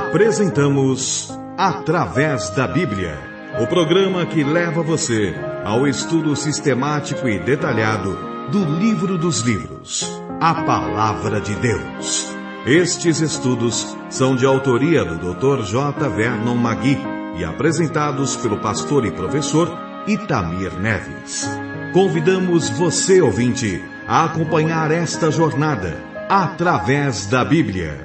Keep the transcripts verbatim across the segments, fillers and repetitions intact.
Apresentamos Através da Bíblia, o programa que leva você ao estudo sistemático e detalhado do livro dos livros, a Palavra de Deus. Estes estudos são de autoria do doutor J. Vernon Magui e apresentados pelo pastor e professor Itamir Neves. Convidamos você, ouvinte, a acompanhar esta jornada através da Bíblia.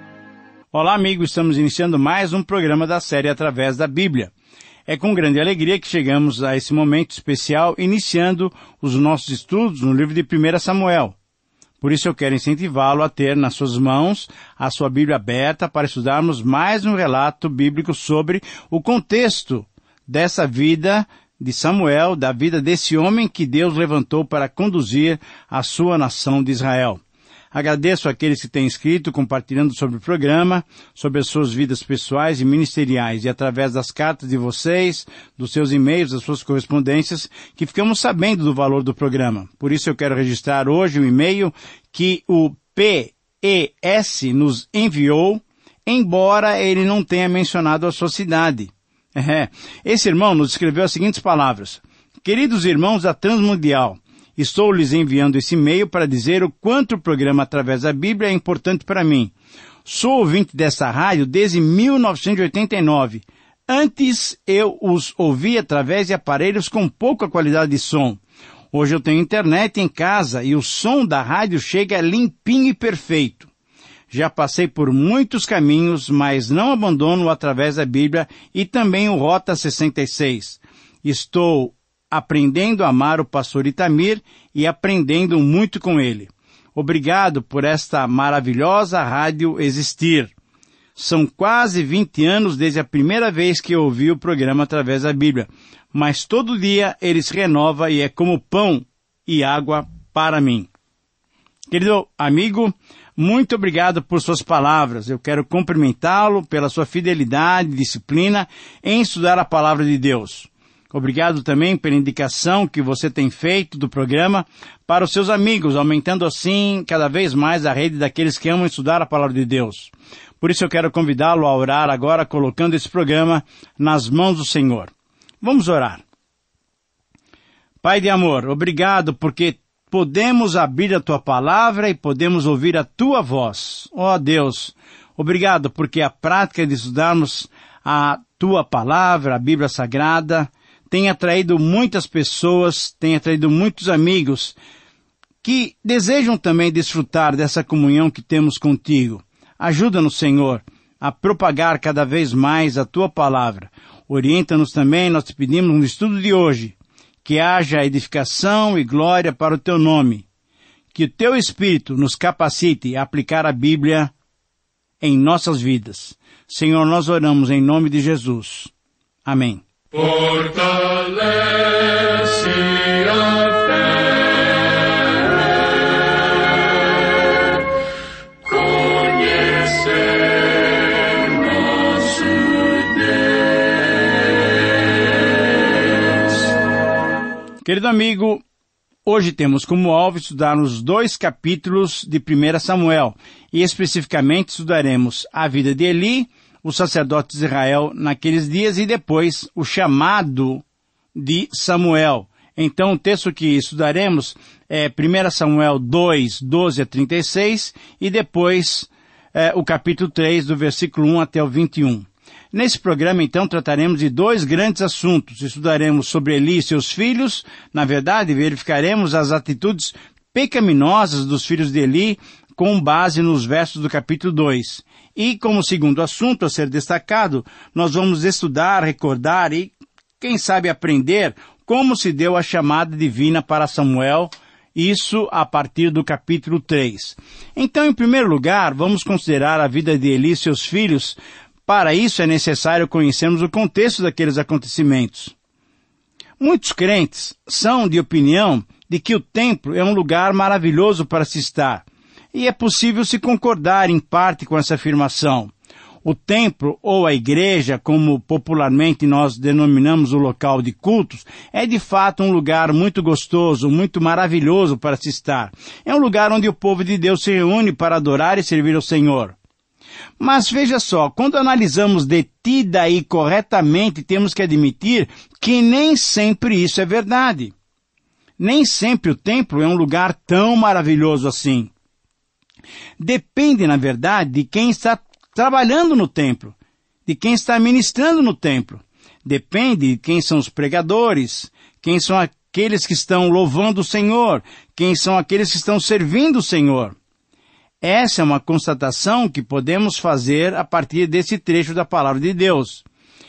Olá, amigos, estamos iniciando mais um programa da série Através da Bíblia. É com grande alegria que chegamos a esse momento especial, iniciando os nossos estudos no livro de primeira Samuel. Por isso eu quero incentivá-lo a ter nas suas mãos a sua Bíblia aberta para estudarmos mais um relato bíblico sobre o contexto dessa vida de Samuel, da vida desse homem que Deus levantou para conduzir a sua nação de Israel. Agradeço àqueles que têm escrito, compartilhando sobre o programa, sobre as suas vidas pessoais e ministeriais, e através das cartas de vocês, dos seus e-mails, das suas correspondências, que ficamos sabendo do valor do programa. Por isso eu quero registrar hoje o e-mail que o P E S nos enviou, embora ele não tenha mencionado a sua cidade. É, esse irmão nos escreveu as seguintes palavras: Queridos irmãos da Transmundial, estou lhes enviando esse e-mail para dizer o quanto o programa Através da Bíblia é importante para mim. Sou ouvinte dessa rádio desde mil novecentos e oitenta e nove. Antes eu os ouvia através de aparelhos com pouca qualidade de som. Hoje eu tenho internet em casa e o som da rádio chega limpinho e perfeito. Já passei por muitos caminhos, mas não abandono o Através da Bíblia e também o Rota sessenta e seis. Estou aprendendo a amar o pastor Itamir e aprendendo muito com ele. Obrigado por esta maravilhosa rádio existir. São quase vinte anos desde a primeira vez que eu ouvi o programa Através da Bíblia, mas todo dia ele se renova e é como pão e água para mim. Querido amigo, muito obrigado por suas palavras. Eu quero cumprimentá-lo pela sua fidelidade e disciplina em estudar a palavra de Deus. Obrigado também pela indicação que você tem feito do programa para os seus amigos, aumentando assim cada vez mais a rede daqueles que amam estudar a palavra de Deus. Por isso eu quero convidá-lo a orar agora, colocando esse programa nas mãos do Senhor. Vamos orar. Pai de amor, obrigado porque podemos abrir a Tua palavra e podemos ouvir a Tua voz. Ó Deus, obrigado porque a prática de estudarmos a Tua palavra, a Bíblia Sagrada, tem atraído muitas pessoas, tem atraído muitos amigos que desejam também desfrutar dessa comunhão que temos contigo. Ajuda-nos, Senhor, a propagar cada vez mais a Tua palavra. Orienta-nos também, nós te pedimos no estudo de hoje, que haja edificação e glória para o Teu nome. Que o Teu Espírito nos capacite a aplicar a Bíblia em nossas vidas. Senhor, nós oramos em nome de Jesus. Amém. Fortalece a fé, conhecer nosso Deus. Querido amigo, hoje temos como alvo estudar os dois capítulos de primeira Samuel, e especificamente estudaremos a vida de Eli, o sacerdote de Israel naqueles dias, e depois o chamado de Samuel. Então o texto que estudaremos é primeira Samuel dois, doze a trinta e seis, e depois é, o capítulo três, do versículo um até o vinte e um. Nesse programa, então, trataremos de dois grandes assuntos. Estudaremos sobre Eli e seus filhos. Na verdade, verificaremos as atitudes pecaminosas dos filhos de Eli com base nos versos do capítulo dois. E, como segundo assunto a ser destacado, nós vamos estudar, recordar e, quem sabe, aprender como se deu a chamada divina para Samuel, isso a partir do capítulo três. Então, em primeiro lugar, vamos considerar a vida de Eli e seus filhos. Para isso é necessário conhecermos o contexto daqueles acontecimentos. Muitos crentes são de opinião de que o templo é um lugar maravilhoso para se estar. E é possível se concordar em parte com essa afirmação. O templo, ou a igreja, como popularmente nós denominamos o local de cultos, é de fato um lugar muito gostoso, muito maravilhoso para se estar. É um lugar onde o povo de Deus se reúne para adorar e servir ao Senhor. Mas veja só, quando analisamos detida e corretamente, temos que admitir que nem sempre isso é verdade. Nem sempre o templo é um lugar tão maravilhoso assim. Depende, na verdade, de quem está trabalhando no templo, de quem está ministrando no templo. Depende de quem são os pregadores, quem são aqueles que estão louvando o Senhor, quem são aqueles que estão servindo o Senhor. Essa é uma constatação que podemos fazer a partir desse trecho da palavra de Deus.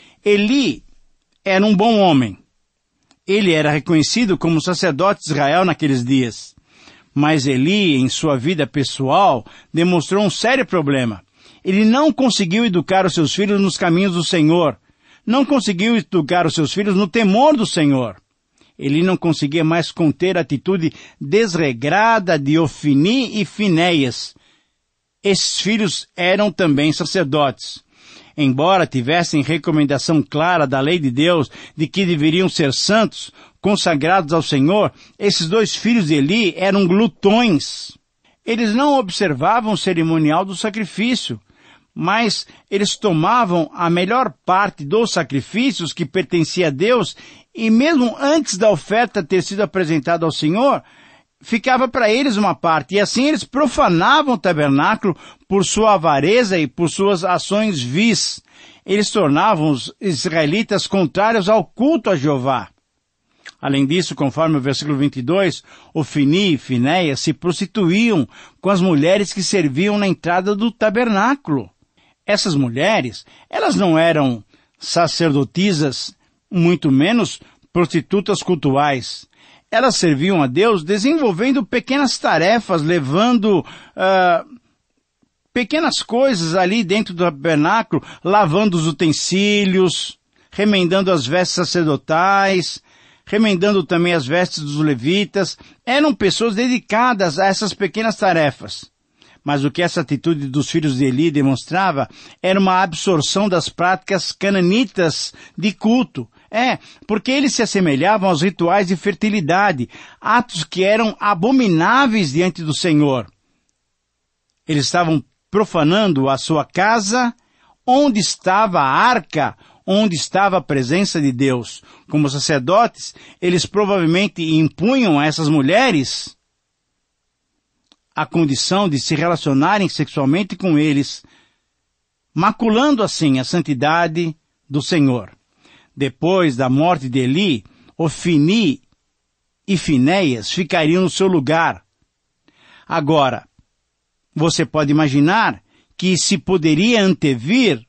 Eli era um bom homem. Ele era reconhecido como sacerdote de Israel naqueles dias. Mas Eli, em sua vida pessoal, demonstrou um sério problema. Ele não conseguiu educar os seus filhos nos caminhos do Senhor. Não conseguiu educar os seus filhos no temor do Senhor. Ele não conseguia mais conter a atitude desregrada de Ofni e Finéias. Esses filhos eram também sacerdotes. Embora tivessem recomendação clara da lei de Deus de que deveriam ser santos, consagrados ao Senhor, esses dois filhos de Eli eram glutões. Eles não observavam o cerimonial do sacrifício, mas eles tomavam a melhor parte dos sacrifícios que pertencia a Deus e mesmo antes da oferta ter sido apresentada ao Senhor, ficava para eles uma parte, e assim eles profanavam o tabernáculo por sua avareza e por suas ações vis. Eles tornavam os israelitas contrários ao culto a Jeová. Além disso, conforme o versículo vinte e dois, Ofni e Finéias se prostituíam com as mulheres que serviam na entrada do tabernáculo. Essas mulheres, elas não eram sacerdotisas, muito menos prostitutas cultuais. Elas serviam a Deus desenvolvendo pequenas tarefas, levando uh, pequenas coisas ali dentro do tabernáculo, lavando os utensílios, remendando as vestes sacerdotais, remendando também as vestes dos levitas. Eram pessoas dedicadas a essas pequenas tarefas. Mas o que essa atitude dos filhos de Eli demonstrava era uma absorção das práticas cananitas de culto. É, porque eles se assemelhavam aos rituais de fertilidade, atos que eram abomináveis diante do Senhor. Eles estavam profanando a sua casa, onde estava a arca, onde estava a presença de Deus. Como sacerdotes, eles provavelmente impunham a essas mulheres a condição de se relacionarem sexualmente com eles, maculando assim a santidade do Senhor. Depois da morte de Eli, Ofni e Finéias ficariam no seu lugar. Agora, você pode imaginar que se poderia antevir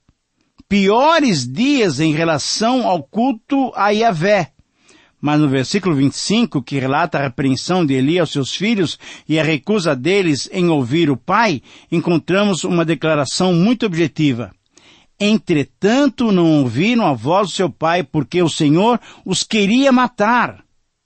piores dias em relação ao culto a Yahvé. Mas no versículo vinte e cinco, que relata a repreensão de Eli aos seus filhos e a recusa deles em ouvir o pai, encontramos uma declaração muito objetiva. Entretanto, não ouviram a voz do seu pai, porque o Senhor os queria matar.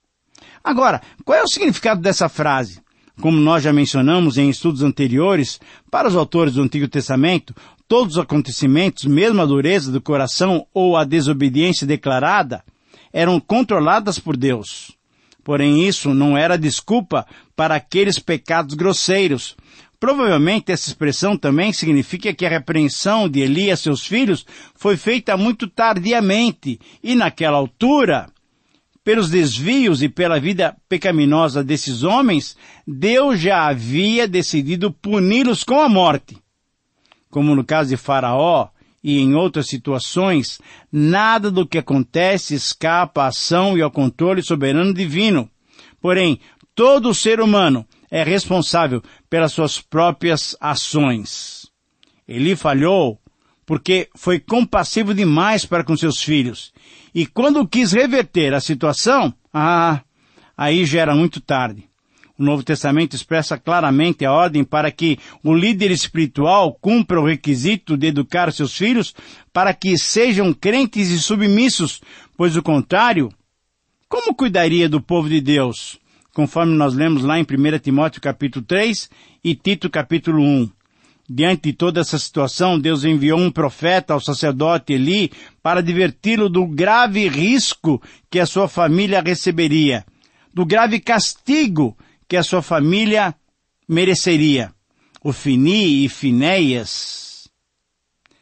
Agora, qual é o significado dessa frase? Como nós já mencionamos em estudos anteriores, para os autores do Antigo Testamento, todos os acontecimentos, mesmo a dureza do coração ou a desobediência declarada, eram controladas por Deus. Porém, isso não era desculpa para aqueles pecados grosseiros. Provavelmente essa expressão também significa que a repreensão de Eli a seus filhos foi feita muito tardiamente, e naquela altura, pelos desvios e pela vida pecaminosa desses homens, Deus já havia decidido puni-los com a morte. Como no caso de Faraó e em outras situações, nada do que acontece escapa à ação e ao controle soberano divino. Porém, todo ser humano é responsável pelas suas próprias ações. Eli falhou porque foi compassivo demais para com seus filhos. E quando quis reverter a situação, ah, aí já era muito tarde. O Novo Testamento expressa claramente a ordem para que o líder espiritual cumpra o requisito de educar seus filhos para que sejam crentes e submissos, pois o contrário, como cuidaria do povo de Deus? Conforme nós lemos lá em primeira Timóteo capítulo três e Tito capítulo um. Diante de toda essa situação, Deus enviou um profeta ao sacerdote Eli para adverti-lo do grave risco que a sua família receberia, do grave castigo que a sua família mereceria. Ofni e Finéias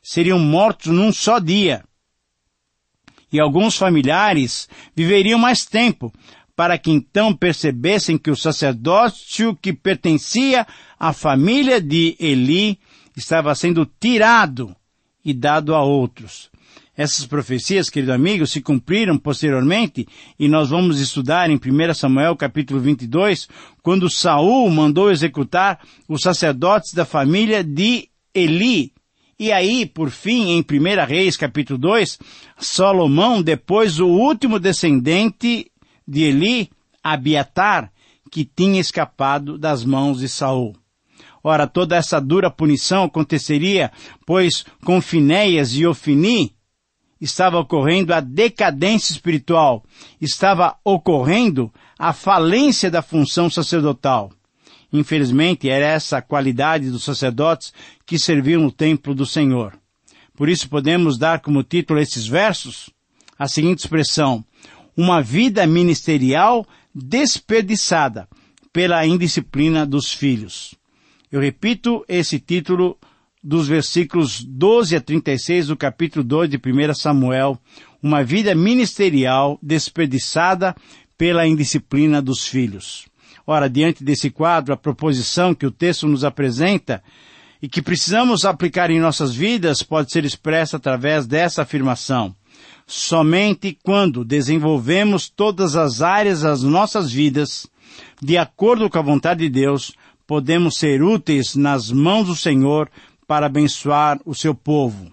seriam mortos num só dia. E alguns familiares viveriam mais tempo, para que então percebessem que o sacerdócio que pertencia à família de Eli estava sendo tirado e dado a outros. Essas profecias, querido amigo, se cumpriram posteriormente, e nós vamos estudar em primeiro Samuel capítulo vinte e dois, quando Saul mandou executar os sacerdotes da família de Eli. E aí, por fim, em primeiro Reis capítulo dois, Salomão, depois o último descendente de Eli, Abiatar, que tinha escapado das mãos de Saul. Ora, toda essa dura punição aconteceria, pois com Finéias e Ofni estava ocorrendo a decadência espiritual, estava ocorrendo a falência da função sacerdotal. Infelizmente, era essa a qualidade dos sacerdotes que serviam no templo do Senhor. Por isso podemos dar como título a esses versos a seguinte expressão: uma vida ministerial desperdiçada pela indisciplina dos filhos. Eu repito esse título dos versículos doze a trinta e seis do capítulo dois de primeiro Samuel, uma vida ministerial desperdiçada pela indisciplina dos filhos. Ora, diante desse quadro, a proposição que o texto nos apresenta e que precisamos aplicar em nossas vidas pode ser expressa através dessa afirmação: somente quando desenvolvemos todas as áreas das nossas vidas, de acordo com a vontade de Deus, podemos ser úteis nas mãos do Senhor para abençoar o seu povo.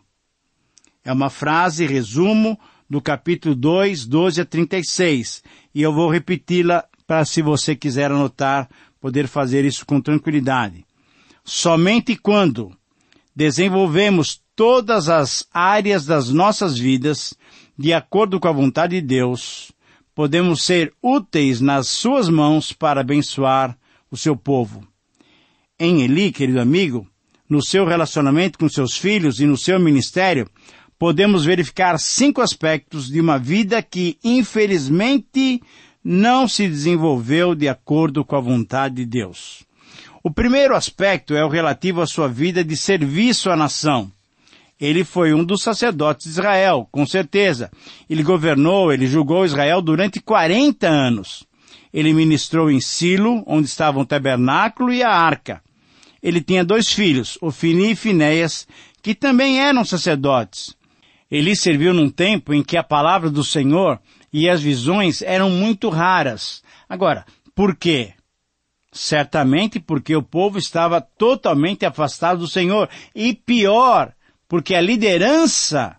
É uma frase, resumo, do capítulo dois, doze a trinta e seis, e eu vou repeti-la para, se você quiser anotar, poder fazer isso com tranquilidade. Somente quando desenvolvemos todas as áreas das nossas vidas, de acordo com a vontade de Deus, podemos ser úteis nas suas mãos para abençoar o seu povo. Em Eli, querido amigo, no seu relacionamento com seus filhos e no seu ministério, podemos verificar cinco aspectos de uma vida que, infelizmente, não se desenvolveu de acordo com a vontade de Deus. O primeiro aspecto é o relativo à sua vida de serviço à nação. Ele foi um dos sacerdotes de Israel, com certeza. Ele governou, ele julgou Israel durante quarenta anos. Ele ministrou em Silo, onde estavam o tabernáculo e a arca. Ele tinha dois filhos, Ofni e Finéias, que também eram sacerdotes. Ele serviu num tempo em que a palavra do Senhor e as visões eram muito raras. Agora, por quê? Certamente porque o povo estava totalmente afastado do Senhor. E pior, porque a liderança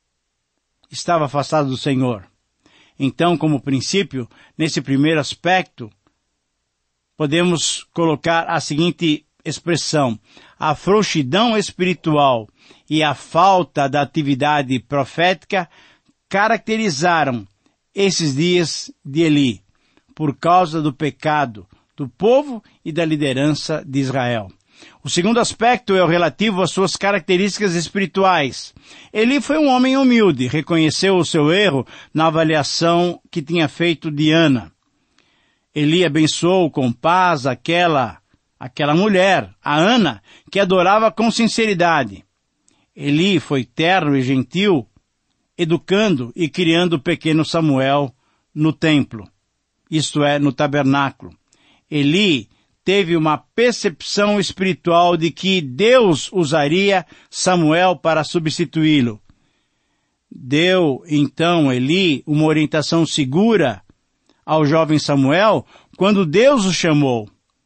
estava afastada do Senhor. Então, como princípio, nesse primeiro aspecto, podemos colocar a seguinte expressão: a frouxidão espiritual e a falta da atividade profética caracterizaram esses dias de Eli, por causa do pecado do povo e da liderança de Israel. O segundo aspecto é o relativo às suas características espirituais. Eli foi um homem humilde, reconheceu o seu erro na avaliação que tinha feito de Ana. Eli abençoou com paz aquela, aquela mulher, a Ana, que adorava com sinceridade. Eli foi terno e gentil, educando e criando o pequeno Samuel no templo, isto é, no tabernáculo. Eli teve uma percepção espiritual de que Deus usaria Samuel para substituí-lo. Deu, então, Eli uma orientação segura ao jovem Samuel quando Deus o chamou.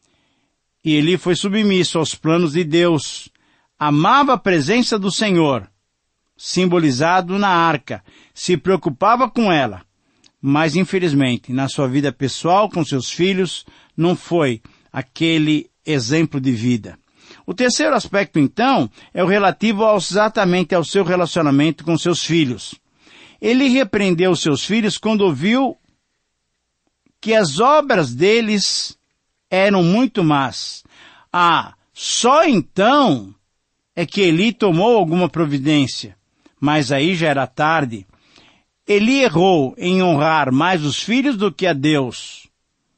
E Eli foi submisso aos planos de Deus, amava a presença do Senhor, simbolizado na arca, se preocupava com ela, mas infelizmente, na sua vida pessoal, com seus filhos, não foi aquele exemplo de vida. O terceiro aspecto, então, é o relativo ao, exatamente ao seu relacionamento com seus filhos. Ele repreendeu seus filhos quando ouviu que as obras deles eram muito más. Ah, só então é que Eli tomou alguma providência, mas aí já era tarde. Eli errou em honrar mais os filhos do que a Deus.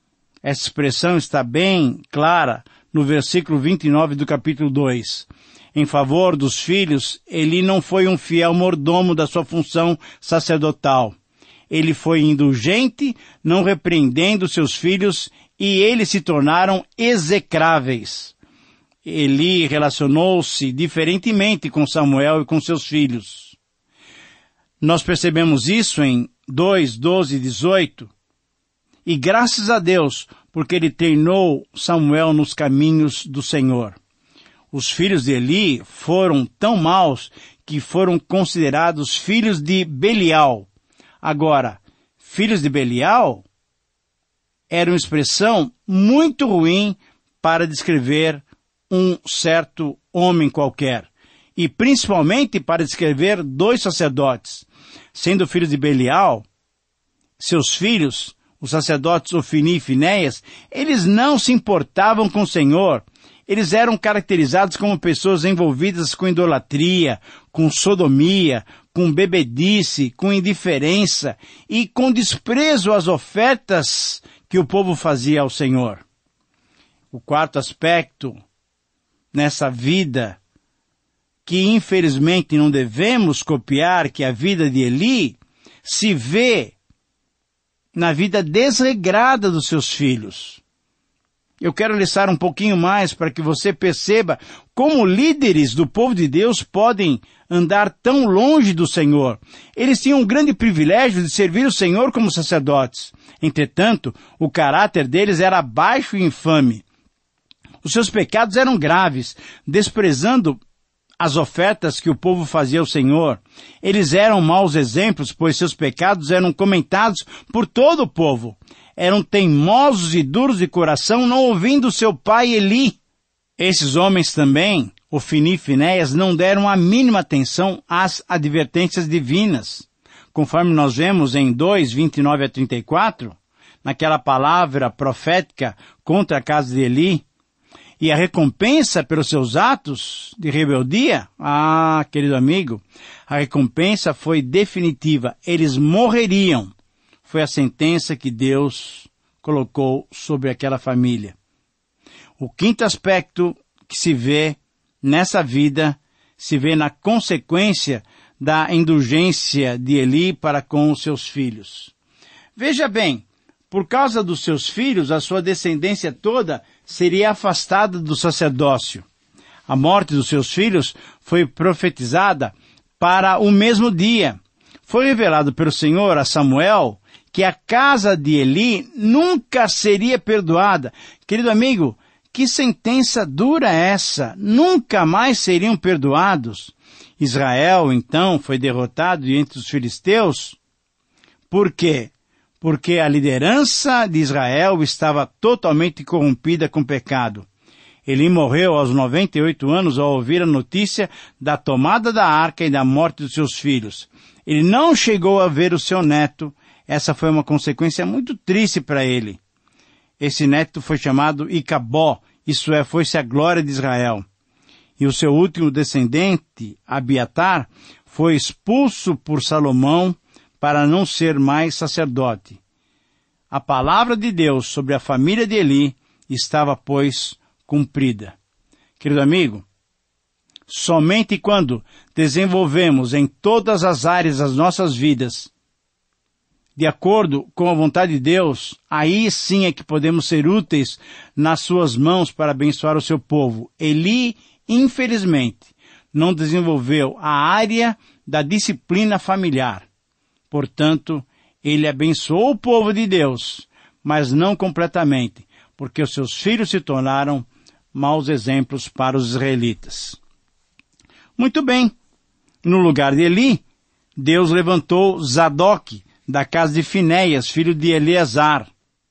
Essa expressão está bem clara no versículo vinte e nove do capítulo dois. em favor dos filhos, Eli não foi um fiel mordomo da sua função sacerdotal. Ele foi indulgente, não repreendendo seus filhos, e eles se tornaram execráveis. Eli relacionou-se diferentemente com Samuel e com seus filhos. Nós percebemos isso em dois, doze e dezoito. E graças a Deus, porque ele treinou Samuel nos caminhos do Senhor. Os filhos de Eli foram tão maus que foram considerados filhos de Belial. Agora, filhos de Belial era uma expressão muito ruim para descrever um certo homem qualquer, e principalmente para descrever dois sacerdotes. Sendo filhos de Belial, seus filhos, os sacerdotes Ofni e Finéias, eles não se importavam com o Senhor. Eles eram caracterizados como pessoas envolvidas com idolatria, com sodomia, com bebedice, com indiferença e com desprezo às ofertas que o povo fazia ao Senhor. O quarto aspecto nessa vida, que infelizmente não devemos copiar, que é a vida de Eli, se vê na vida desregrada dos seus filhos. Eu quero listar um pouquinho mais para que você perceba como líderes do povo de Deus podem andar tão longe do Senhor. Eles tinham um grande privilégio de servir o Senhor como sacerdotes. Entretanto, o caráter deles era baixo e infame. Os seus pecados eram graves, desprezando as ofertas que o povo fazia ao Senhor. Eles eram maus exemplos, pois seus pecados eram comentados por todo o povo. Eram teimosos e duros de coração, não ouvindo seu pai Eli. Esses homens também, Ofni e Finéias, não deram a mínima atenção às advertências divinas. Conforme nós vemos em dois, vinte e nove a trinta e quatro, naquela palavra profética contra a casa de Eli, e a recompensa pelos seus atos de rebeldia, ah, querido amigo, a recompensa foi definitiva. Eles morreriam. Foi a sentença que Deus colocou sobre aquela família. O quinto aspecto que se vê nessa vida, se vê na consequência da indulgência de Eli para com os seus filhos. Veja bem, por causa dos seus filhos, a sua descendência toda seria afastada do sacerdócio. A morte dos seus filhos foi profetizada para o mesmo dia. Foi revelado pelo Senhor a Samuel que a casa de Eli nunca seria perdoada. Querido amigo, que sentença dura essa! Nunca mais seriam perdoados. Israel, então, foi derrotado diante dos filisteus. Por quê? Porque a liderança de Israel estava totalmente corrompida com pecado. Eli morreu aos noventa e oito anos ao ouvir a notícia da tomada da arca e da morte dos seus filhos. Ele não chegou a ver o seu neto. Essa foi uma consequência muito triste para ele. Esse neto foi chamado Icabó, isto é, foi-se a glória de Israel. E o seu último descendente, Abiatar, foi expulso por Salomão para não ser mais sacerdote. A palavra de Deus sobre a família de Eli estava, pois, cumprida. Querido amigo, somente quando desenvolvemos em todas as áreas das nossas vidas, de acordo com a vontade de Deus, aí sim é que podemos ser úteis nas suas mãos para abençoar o seu povo. Eli, infelizmente, não desenvolveu a área da disciplina familiar. Portanto, ele abençoou o povo de Deus, mas não completamente, porque os seus filhos se tornaram maus exemplos para os israelitas. Muito bem, no lugar de Eli, Deus levantou Zadok, da casa de Finéias, filho de Eleazar,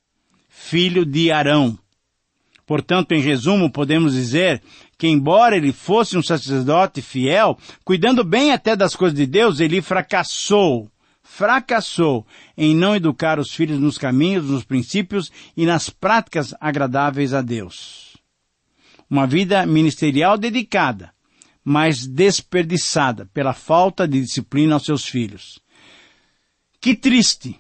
filho de Arão. Portanto, em resumo, podemos dizer que, embora ele fosse um sacerdote fiel, cuidando bem até das coisas de Deus, ele fracassou, fracassou em não educar os filhos nos caminhos, nos princípios e nas práticas agradáveis a Deus. Uma vida ministerial dedicada, mas desperdiçada pela falta de disciplina aos seus filhos. Que triste!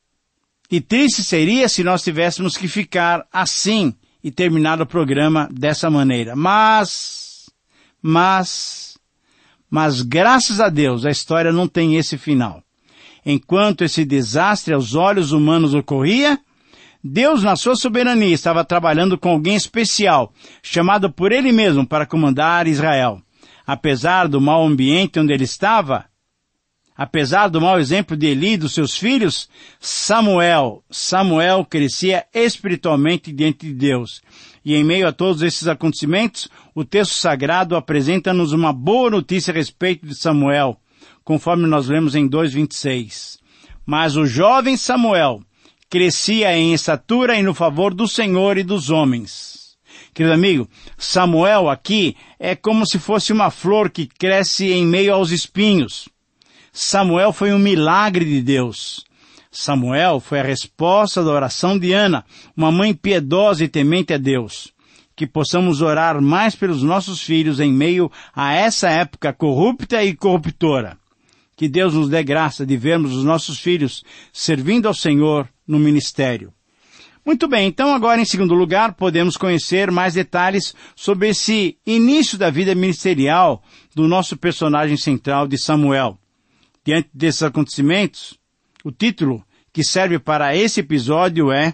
E triste seria se nós tivéssemos que ficar assim e terminar o programa dessa maneira. Mas, Mas, mas graças a Deus, a história não tem esse final. Enquanto esse desastre aos olhos humanos ocorria, Deus, na sua soberania, estava trabalhando com alguém especial, chamado por Ele mesmo para comandar Israel. Apesar do mau ambiente onde ele estava, apesar do mau exemplo de Eli e dos seus filhos, Samuel, Samuel crescia espiritualmente diante de Deus. E em meio a todos esses acontecimentos, o texto sagrado apresenta-nos uma boa notícia a respeito de Samuel, conforme nós lemos em dois, vinte e seis. Mas o jovem Samuel crescia em estatura e no favor do Senhor e dos homens. Querido amigo, Samuel aqui é como se fosse uma flor que cresce em meio aos espinhos. Samuel foi um milagre de Deus. Samuel foi a resposta da oração de Ana, uma mãe piedosa e temente a Deus. Que possamos orar mais pelos nossos filhos em meio a essa época corrupta e corruptora. Que Deus nos dê graça de vermos os nossos filhos servindo ao Senhor no ministério. Muito bem, então agora em segundo lugar podemos conhecer mais detalhes sobre esse início da vida ministerial do nosso personagem central de Samuel. Diante desses acontecimentos, o título que serve para esse episódio é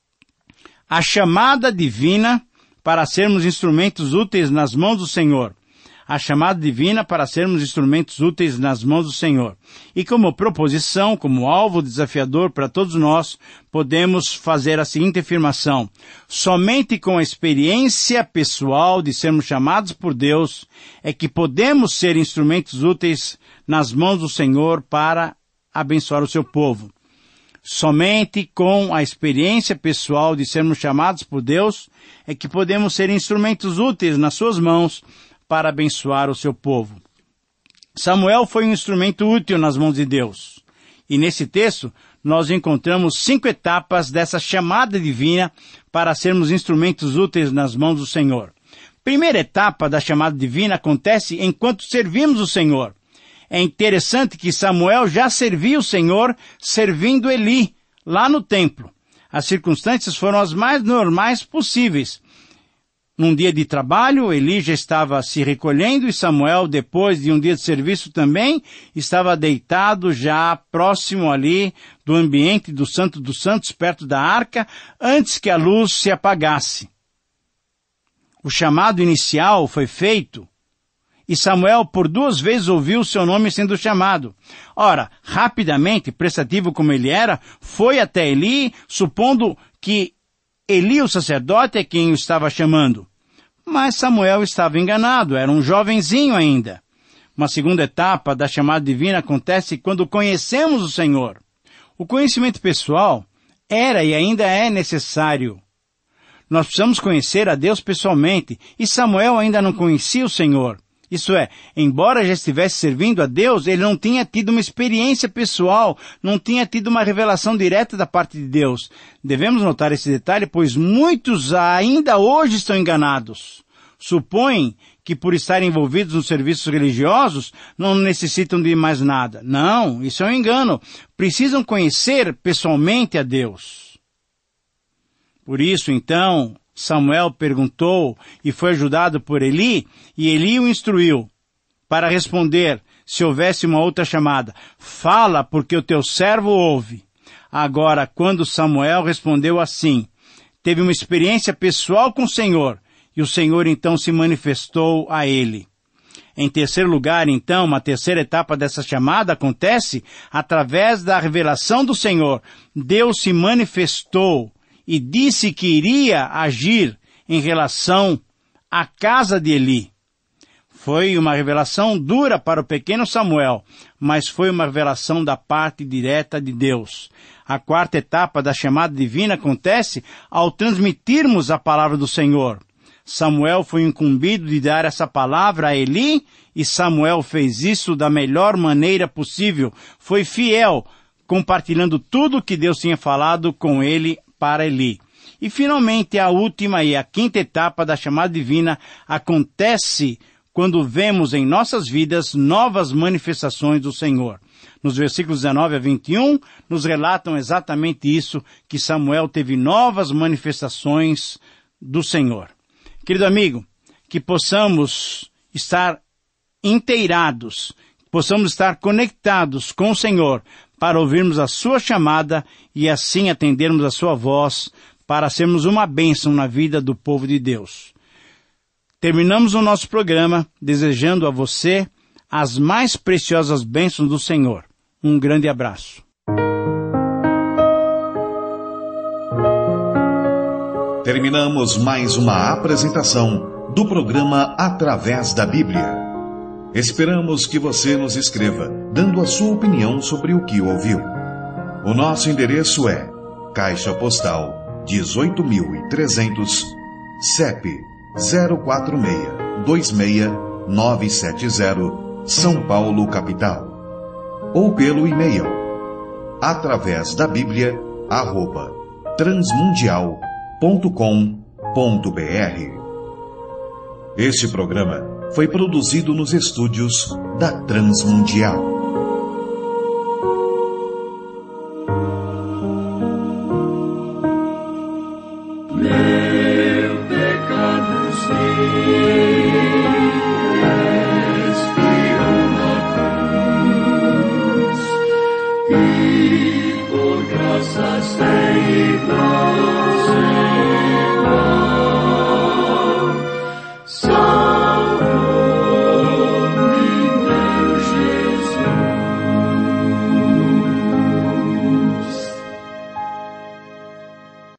A Chamada Divina para sermos instrumentos úteis nas mãos do Senhor. A chamada divina para sermos instrumentos úteis nas mãos do Senhor. E como proposição, como alvo desafiador para todos nós, podemos fazer a seguinte afirmação: somente com a experiência pessoal de sermos chamados por Deus é que podemos ser instrumentos úteis nas mãos do Senhor para abençoar o seu povo. Somente com a experiência pessoal de sermos chamados por Deus é que podemos ser instrumentos úteis nas suas mãos para abençoar o seu povo. Samuel foi um instrumento útil nas mãos de Deus. E nesse texto, nós encontramos cinco etapas dessa chamada divina para sermos instrumentos úteis nas mãos do Senhor. Primeira etapa da chamada divina acontece enquanto servimos o Senhor. É interessante que Samuel já servia o Senhor servindo Eli, lá no templo. As circunstâncias foram as mais normais possíveis. Num dia de trabalho, Eli já estava se recolhendo e Samuel, depois de um dia de serviço também, estava deitado já próximo ali do ambiente do Santo dos Santos, perto da arca, antes que a luz se apagasse. O chamado inicial foi feito e Samuel por duas vezes ouviu o seu nome sendo chamado. Ora, rapidamente, prestativo como ele era, foi até Eli, supondo que Eli, o sacerdote, é quem o estava chamando. Mas Samuel estava enganado, era um jovenzinho ainda. Uma segunda etapa da chamada divina acontece quando conhecemos o Senhor. O conhecimento pessoal era e ainda é necessário. Nós precisamos conhecer a Deus pessoalmente, e Samuel ainda não conhecia o Senhor. Isso é, embora já estivesse servindo a Deus, ele não tinha tido uma experiência pessoal, não tinha tido uma revelação direta da parte de Deus. Devemos notar esse detalhe, pois muitos ainda hoje estão enganados. Supõem que por estarem envolvidos nos serviços religiosos, não necessitam de mais nada. Não, isso é um engano. Precisam conhecer pessoalmente a Deus. Por isso, então, Samuel perguntou e foi ajudado por Eli, e Eli o instruiu para responder, se houvesse uma outra chamada: fala, porque o teu servo ouve. Agora, quando Samuel respondeu assim, teve uma experiência pessoal com o Senhor, e o Senhor então se manifestou a ele. Em terceiro lugar, então, uma terceira etapa dessa chamada acontece através da revelação do Senhor. Deus se manifestou e disse que iria agir em relação à casa de Eli. Foi uma revelação dura para o pequeno Samuel, mas foi uma revelação da parte direta de Deus. A quarta etapa da chamada divina acontece ao transmitirmos a palavra do Senhor. Samuel foi incumbido de dar essa palavra a Eli, e Samuel fez isso da melhor maneira possível. Foi fiel, compartilhando tudo o que Deus tinha falado com ele para Eli. E finalmente a última e a quinta etapa da chamada divina acontece quando vemos em nossas vidas novas manifestações do Senhor. Nos versículos dezenove a vinte e um, nos relatam exatamente isso, que Samuel teve novas manifestações do Senhor. Querido amigo, que possamos estar inteirados, possamos estar conectados com o Senhor para ouvirmos a sua chamada e assim atendermos a sua voz para sermos uma bênção na vida do povo de Deus. Terminamos o nosso programa desejando a você as mais preciosas bênçãos do Senhor. Um grande abraço. Terminamos mais uma apresentação do programa Através da Bíblia. Esperamos que você nos escreva, dando a sua opinião sobre o que ouviu. O nosso endereço é Caixa Postal dezoito mil e trezentos, C E P zero quatro seis, dois seis nove sete zero, São Paulo, capital. Ou pelo e-mail através da Bíblia, arroba transmundial ponto com ponto br. Este programa foi produzido nos estúdios da Transmundial. Meu pecado sei.